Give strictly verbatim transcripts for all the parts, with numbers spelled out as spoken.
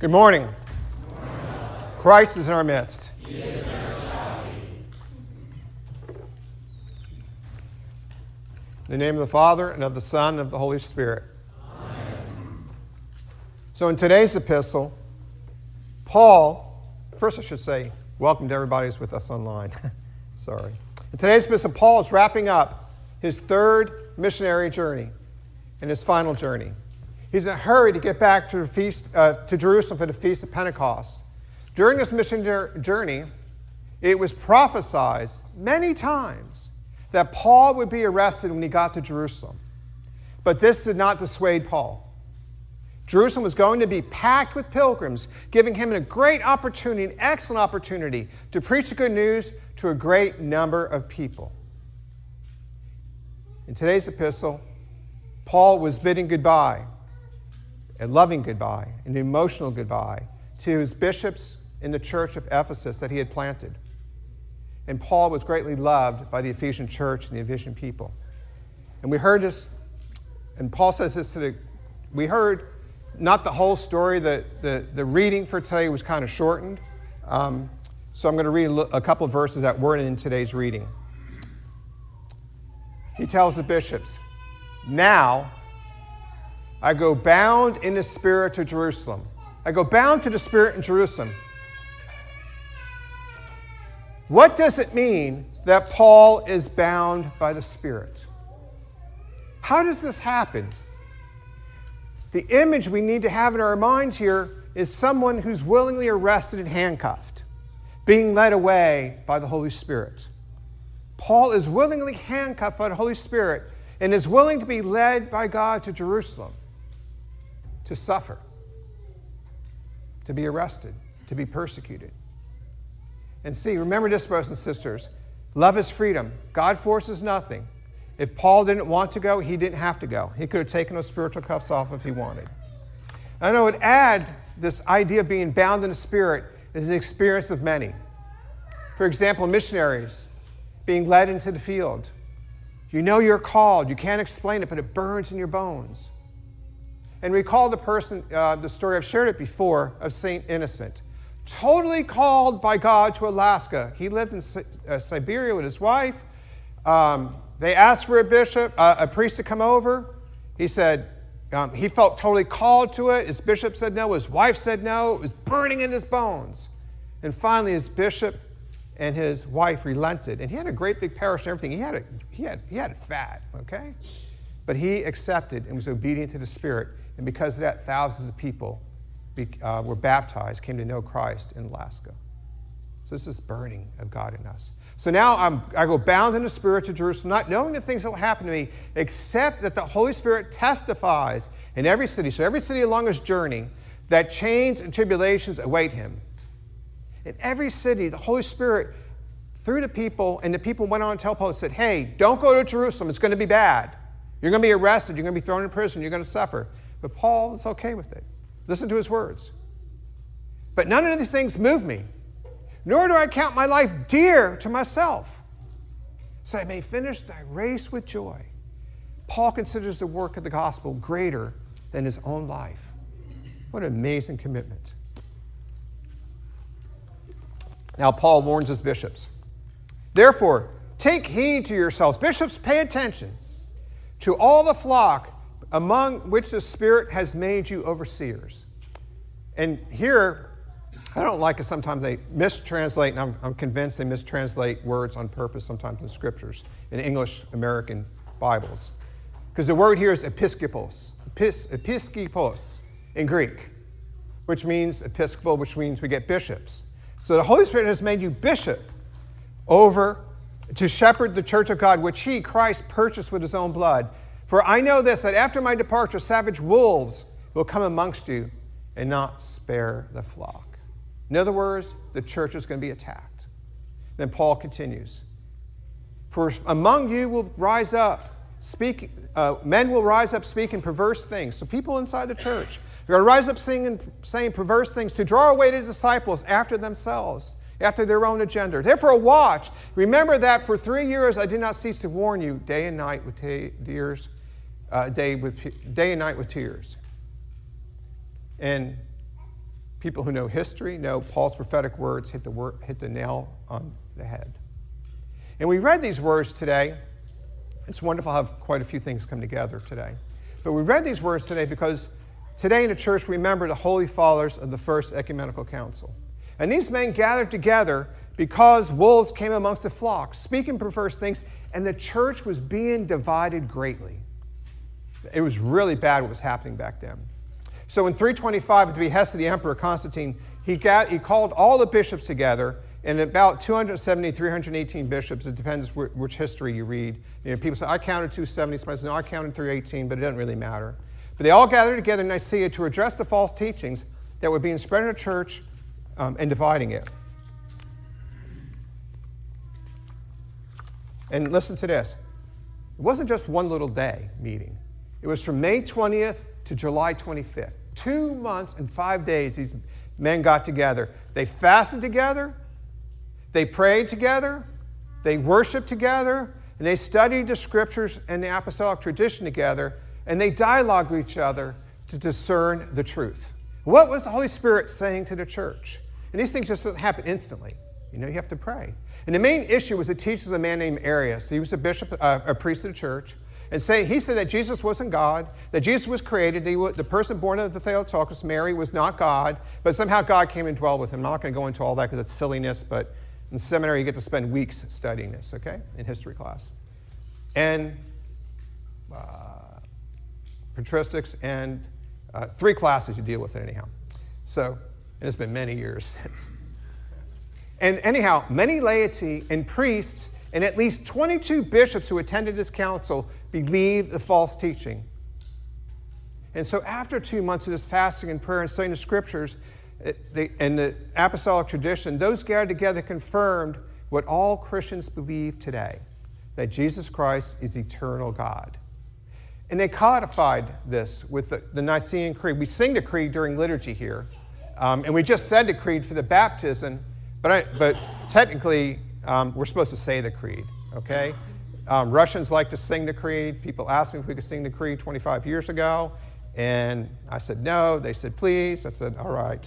Good morning. Good morning. Christ is in our midst. He is in our shall be. In the name of the Father, and of the Son, and of the Holy Spirit. Amen. So in today's epistle, Paul, first I should say, welcome to everybody who's with us online. Sorry. In today's epistle, Paul is wrapping up his third missionary journey and his final journey. He's in a hurry to get back to, the feast, uh, to Jerusalem for the Feast of Pentecost. During this mission journey, it was prophesied many times that Paul would be arrested when he got to Jerusalem. But this did not dissuade Paul. Jerusalem was going to be packed with pilgrims, giving him a great opportunity, an excellent opportunity, to preach the good news to a great number of people. In today's epistle, Paul was bidding goodbye, a loving goodbye, an emotional goodbye, to his bishops in the church of Ephesus that he had planted. And Paul was greatly loved by the Ephesian church and the Ephesian people. And we heard this, and Paul says this to the, we heard not the whole story, the, the, the reading for today was kind of shortened. Um, so I'm going to read a, a couple of verses that weren't in today's reading. He tells the bishops, "Now I go bound in the Spirit to Jerusalem." I go bound to the Spirit in Jerusalem. What does it mean that Paul is bound by the Spirit? How does this happen? The image we need to have in our minds here is someone who's willingly arrested and handcuffed, being led away by the Holy Spirit. Paul is willingly handcuffed by the Holy Spirit and is willing to be led by God to Jerusalem, to suffer, to be arrested, to be persecuted. And see, remember this, brothers and sisters, love is freedom. God forces nothing. If Paul didn't want to go, he didn't have to go. He could have taken those spiritual cuffs off if he wanted. And I would add this idea of being bound in the Spirit is an experience of many. For example, missionaries being led into the field. You know you're called. You can't explain it, but it burns in your bones. And recall the person, uh, the story, I've shared it before, of Saint Innocent. Totally called by God to Alaska. He lived in uh, Siberia with his wife. Um, they asked for a bishop, uh, a priest to come over. He said, um, he felt totally called to it. His bishop said no. His wife said no. It was burning in his bones. And finally, his bishop and his wife relented. And he had a great big parish and everything. He had, a, he had, he had it fat, okay? But he accepted and was obedient to the Spirit. And because of that, thousands of people be, uh, were baptized, came to know Christ in Alaska. So this is burning of God in us. So now I'm, I go bound in the Spirit to Jerusalem, not knowing the things that will happen to me, except that the Holy Spirit testifies in every city. So every city along his journey, that chains and tribulations await him. In every city, the Holy Spirit, through the people, and the people went on to tell Paul, said, hey, don't go to Jerusalem. It's going to be bad. You're going to be arrested. You're going to be thrown in prison. You're going to suffer. But Paul is okay with it. Listen to his words. But none of these things move me, nor do I count my life dear to myself, so I may finish thy race with joy. Paul considers the work of the gospel greater than his own life. What an amazing commitment. Now, Paul warns his bishops. Therefore, take heed to yourselves. Bishops, pay attention to all the flock among which the Spirit has made you overseers. And here, I don't like it sometimes they mistranslate, and I'm, I'm convinced they mistranslate words on purpose sometimes in scriptures, in English American Bibles. Because the word here is episkopos, epis, episkopos in Greek, which means episcopal, which means we get bishops. So the Holy Spirit has made you bishop over to shepherd the church of God, which he, Christ, purchased with his own blood. For I know this, that after my departure, savage wolves will come amongst you and not spare the flock. In other words, the church is going to be attacked. Then Paul continues. For among you will rise up, speak, uh, men will rise up speaking perverse things. So people inside the church, they're going to rise up singing, saying perverse things to draw away the disciples after themselves, after their own agenda. Therefore watch. Remember that for three years I did not cease to warn you day and night with tears, uh, day, with, day and night with tears. And people who know history know Paul's prophetic words hit the, word, hit the nail on the head. And we read these words today. It's wonderful to have quite a few things come together today. But we read these words today because today in the church we remember the Holy Fathers of the First Ecumenical Council. And these men gathered together because wolves came amongst the flock, speaking perverse things, and the church was being divided greatly. It was really bad what was happening back then. So in three twenty-five, at the behest of the Emperor Constantine, he, got, he called all the bishops together, and about two hundred seventy, three hundred eighteen bishops. It depends wh- which history you read. You know, people say, I counted two seventy, somebody says, no, I counted three eighteen, but it doesn't really matter. But they all gathered together in Nicaea to address the false teachings that were being spread in the church um, and dividing it. And listen to this. It wasn't just one little day meeting. It was from May twentieth to July twenty-fifth. Two months and five days these men got together. They fasted together. They prayed together. They worshiped together. And they studied the scriptures and the apostolic tradition together. And they dialogued with each other to discern the truth. What was the Holy Spirit saying to the church? And these things just don't happen instantly. You know, you have to pray. And the main issue was the teachings of a man named Arius. He was a bishop, uh, a priest of the church. And say, he said that Jesus wasn't God, that Jesus was created, he, the person born of the Theotokos, Mary, was not God, but somehow God came and dwelled with him. I'm not going to go into all that because it's silliness, but in seminary you get to spend weeks studying this, okay, in history class. And uh, patristics and uh, three classes you deal with it anyhow. So, and it's been many years since. And anyhow, many laity and priests and at least twenty-two bishops who attended this council believed the false teaching. And so after two months of this fasting and prayer and studying the scriptures it, they, and the apostolic tradition, those gathered together confirmed what all Christians believe today, that Jesus Christ is eternal God. And they codified this with the, the Nicene Creed. We sing the creed during liturgy here, um, and we just said the creed for the baptism, but, I, but technically, Um, we're supposed to say the creed, okay? Um, Russians like to sing the creed. People asked me if we could sing the creed twenty-five years ago, and I said no. They said please. I said all right.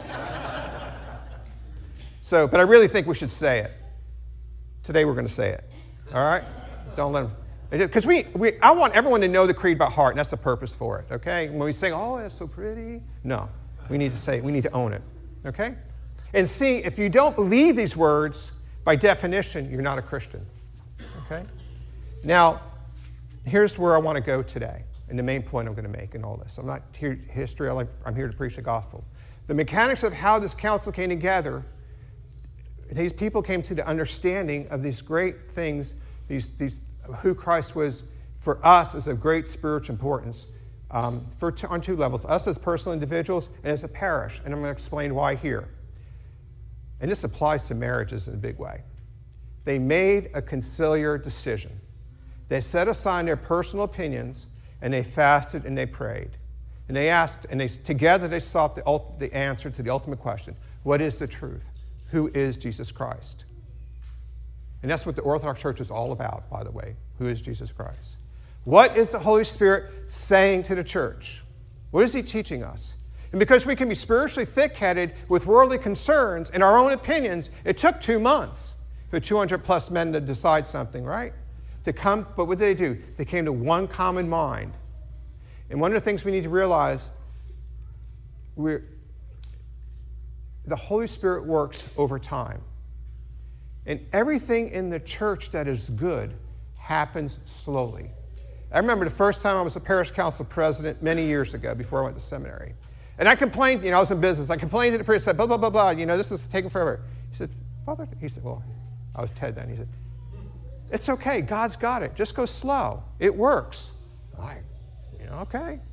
So, but I really think we should say it. Today we're going to say it, all right? Don't let them, because we, we, I want everyone to know the creed by heart, and that's the purpose for it, okay? When we sing, oh, that's so pretty, no, we need to say it. We need to own it, okay? And see, if you don't believe these words, by definition, you're not a Christian, okay? Now, here's where I want to go today, and the main point I'm going to make in all this. I'm not here history, I'm here to preach the gospel. The mechanics of how this council came together, these people came to the understanding of these great things, these, these who Christ was for us is of great spiritual importance um, for t- on two levels, us as personal individuals and as a parish, and I'm going to explain why here. And this applies to marriages in a big way. They made a conciliar decision. They set aside their personal opinions, and they fasted and they prayed. And they asked, and they together they sought the, ult- the answer to the ultimate question. What is the truth? Who is Jesus Christ? And that's what the Orthodox Church is all about, by the way. Who is Jesus Christ? What is the Holy Spirit saying to the church? What is he teaching us? And because we can be spiritually thick-headed with worldly concerns and our own opinions, it took two months for two hundred plus men to decide something, right? To come, but what did they do? They came to one common mind. And one of the things we need to realize, we're, the Holy Spirit works over time. And everything in the church that is good happens slowly. I remember the first time I was a parish council president many years ago before I went to seminary. And I complained, you know, I was in business. I complained to the priest, said, blah, blah, blah, blah, you know, this is taking forever. He said, Father, he said, well, I was Ted then. He said, it's okay. God's got it. Just go slow. It works. I, you know, okay.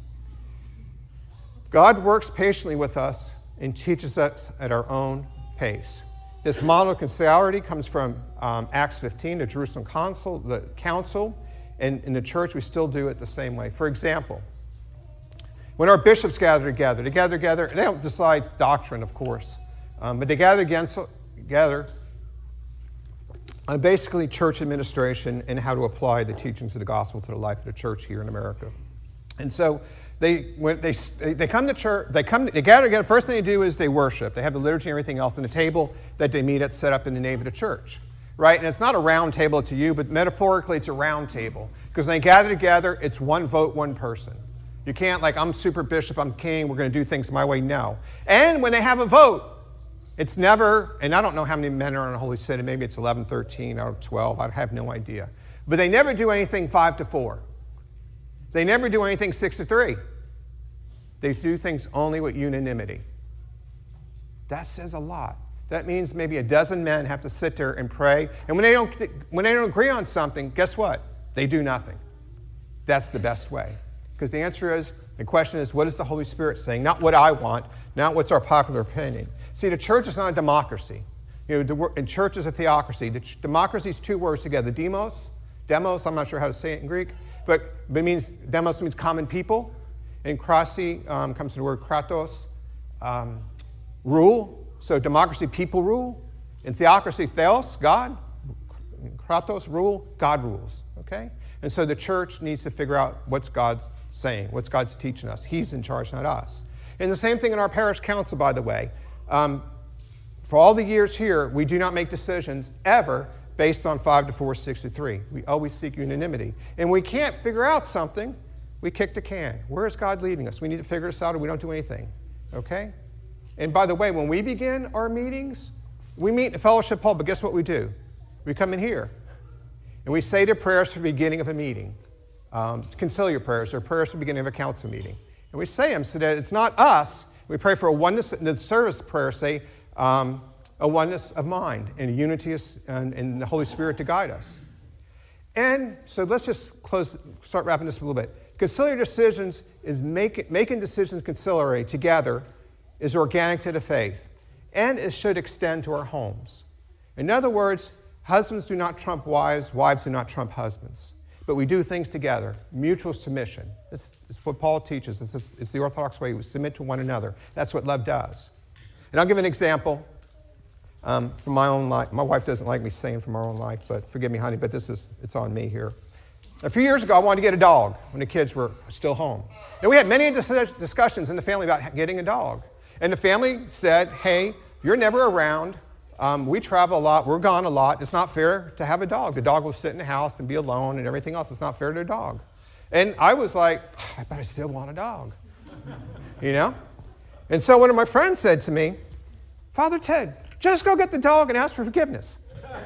God works patiently with us and teaches us at our own pace. This model of conciliarity comes from um, Acts fifteen, the Jerusalem Council, the council, and in the church we still do it the same way. For example, when our bishops gather together, they gather together, they don't decide doctrine, of course, um, but they gather against, together on basically church administration and how to apply the teachings of the gospel to the life of the church here in America. And so They, when they, they come to church, they, come, they gather together, first thing they do is they worship. They have the liturgy and everything else, and the table that they meet at set up in the nave of the church, right? And it's not a round table to you, but metaphorically it's a round table. Because when they gather together, it's one vote, one person. You can't, like, I'm super bishop, I'm king, we're going to do things my way. No. And when they have a vote, it's never, and I don't know how many men are on the Holy Synod, maybe it's eleven, thirteen, or twelve, I have no idea. But they never do anything five to four. They never do anything six to three. They do things only with unanimity. That says a lot. That means maybe a dozen men have to sit there and pray. And when they don't, when they don't agree on something, guess what? They do nothing. That's the best way. Because the answer is, the question is, what is the Holy Spirit saying? Not what I want, not what's our popular opinion. See, the church is not a democracy. You know, the, the church is a theocracy. The ch- democracy is two words together. Demos, demos, I'm not sure how to say it in Greek. But, but it means, demos means common people. And krasi um, comes from the word kratos, um, rule. So democracy, people rule. In theocracy, theos, God. In kratos, rule, God rules. Okay? And so the church needs to figure out what's God saying, what's God's teaching us. He's in charge, not us. And the same thing in our parish council, by the way. Um, for all the years here, we do not make decisions ever based on five to four, six to three. We always seek unanimity. And we can't figure out something, we kick the can. Where is God leading us? We need to figure this out or we don't do anything, okay? And by the way, when we begin our meetings, we meet in the fellowship hall, but guess what we do? We come in here, and we say the prayers for the beginning of a meeting, um, conciliar prayers, or prayers for the beginning of a council meeting. And we say them so that it's not us. We pray for a oneness, the service prayer say, um, a oneness of mind and a unity and, and the Holy Spirit to guide us. And so let's just close, start wrapping this up a little bit. Conciliar decisions is make, making decisions conciliary together is organic to the faith, and it should extend to our homes. In other words, husbands do not trump wives, wives do not trump husbands, but we do things together, mutual submission. This is what Paul teaches. This is, it's the Orthodox way. We submit to one another. That's what love does. And I'll give an example um, from my own life. My wife doesn't like me saying from our own life, but forgive me, honey, but this is, it's on me here. A few years ago, I wanted to get a dog when the kids were still home. And we had many dis- discussions in the family about getting a dog. And the family said, hey, you're never around. Um, we travel a lot. We're gone a lot. It's not fair to have a dog. The dog will sit in the house and be alone and everything else. It's not fair to a dog. And I was like, oh, but I still want a dog. You know? And so one of my friends said to me, Father Ted, just go get the dog and ask for forgiveness.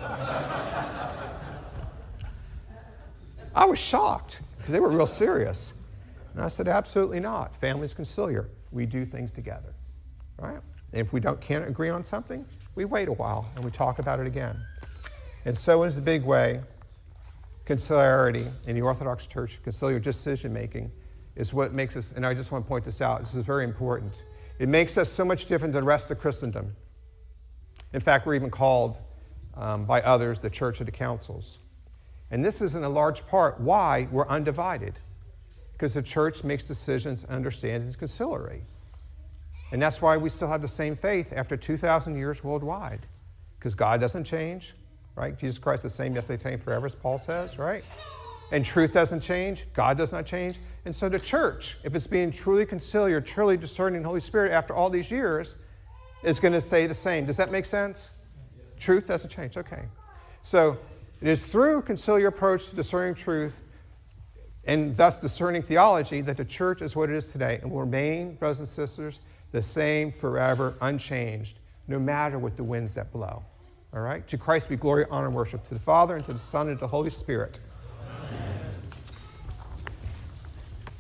I was shocked because they were real serious. And I said, absolutely not. Family's conciliar. We do things together. Right? And if we don't, can't agree on something, we wait a while and we talk about it again. And so is the big way. Conciliarity in the Orthodox Church, conciliar decision-making, is what makes us, and I just want to point this out, this is very important. It makes us so much different than the rest of Christendom. In fact, we're even called um, by others the Church of the Councils. And this is in a large part why we're undivided, because the church makes decisions and understands conciliary. And that's why we still have the same faith after two thousand years worldwide, because God doesn't change, right? Jesus Christ is the same yesterday, today, and forever, as Paul says, right? And truth doesn't change, God does not change. And so the church, if it's being truly conciliar, truly discerning the Holy Spirit after all these years, is going to stay the same. Does that make sense? Truth doesn't change, okay. So it is through conciliar approach to discerning truth and thus discerning theology that the church is what it is today and will remain, brothers and sisters, the same forever, unchanged, no matter what the winds that blow. All right? To Christ be glory, honor, and worship, to the Father, and to the Son, and to the Holy Spirit.